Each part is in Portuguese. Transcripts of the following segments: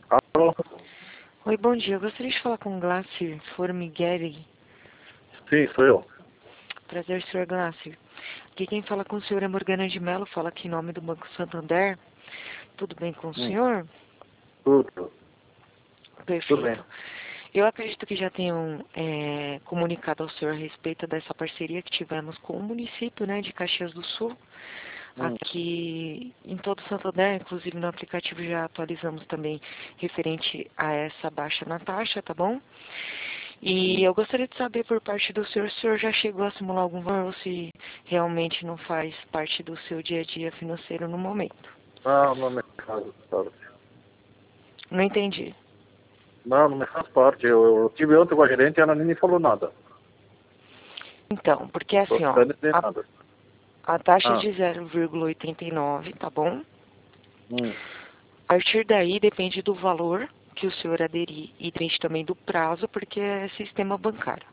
Alô? Oi, bom dia. Eu gostaria de falar com o Glácio Formigueri. Sim, sou eu. Prazer, senhor Glácio. Aqui quem fala com o senhor é Morgana de Mello, fala aqui em nome do Banco Santander. Tudo bem com o senhor? Tudo. Tudo bem. Perfeito. Eu acredito que já tenham comunicado ao senhor a respeito dessa parceria que tivemos com o município, né, de Caxias do Sul. Hum. Aqui em todo o Santander, inclusive no aplicativo já atualizamos também referente a essa baixa na taxa, tá bom? E eu gostaria de saber por parte do senhor, se o senhor já chegou a simular algum valor ou se realmente não faz parte do seu dia a dia financeiro no momento. Não me faz parte. Não entendi. Não me faz parte. Eu tive ontem com a gerente e ela nem me falou nada. Então, porque Tô assim, ó, esperando de nada. a taxa é Ah. de 0,89, tá bom? Hum. A partir daí depende do valor que o senhor aderir e depende também do prazo, porque é sistema bancário.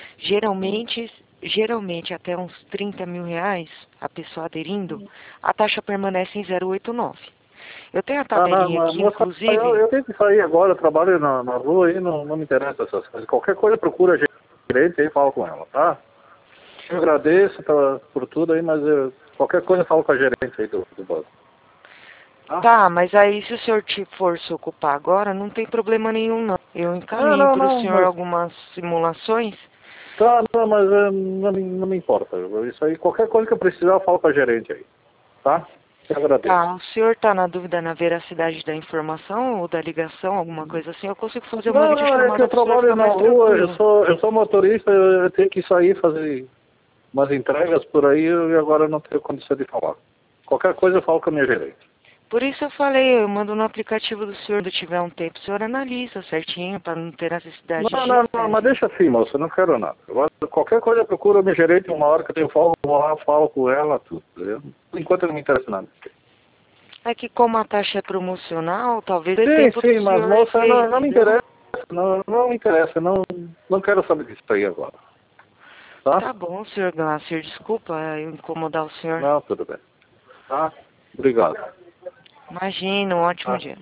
Geralmente até uns 30 mil reais, a pessoa aderindo, a taxa permanece em 0,89. Eu tenho a Não, tabelinha aqui, moça, eu, inclusive. eu tenho que sair agora, eu trabalho na rua aí, não me interessa essas coisas. Qualquer coisa procura a gerente aí e fala com ela, tá? Eu agradeço por tudo aí, mas qualquer coisa eu falo com a gerente aí do banco. Tá? Tá, mas aí se o senhor for se ocupar agora, não tem problema nenhum não. Eu encaminho para o Não, senhor mas algumas simulações. tá, não, mas não me importa. Isso aí, qualquer coisa que eu precisar, eu falo com a gerente aí. Tá? Eu agradeço. Tá, o senhor tá na dúvida na veracidade da informação ou da ligação, alguma coisa assim? Eu consigo fazer uma Não, é que videochamada eu para o senhor trabalho ficar na mais rua, tranquilo. eu sou motorista, eu tenho que sair fazer umas entregas por aí e agora eu não tenho condição de falar. Qualquer coisa eu falo com a minha gerente. Por isso eu falei, eu mando no aplicativo do senhor, quando tiver um tempo, o senhor analisa certinho, para não ter necessidade de Não, mas estresse. deixa assim, moça, eu não quero nada. Agora, qualquer coisa eu procuro a minha gerente, uma hora que eu tenho folga, eu vou lá, falo com ela, tudo. Por enquanto não me interessa nada. É que como a taxa é promocional, talvez dê Sim, tempo do sim, mas senhor moça, ver, não me entendeu? interessa, não me interessa, não quero saber disso aí agora, tá? Tá bom, senhor Glasser, desculpa eu incomodar o senhor. Não, tudo bem. Tá? Obrigado. Imagina, um ótimo Tá? dia.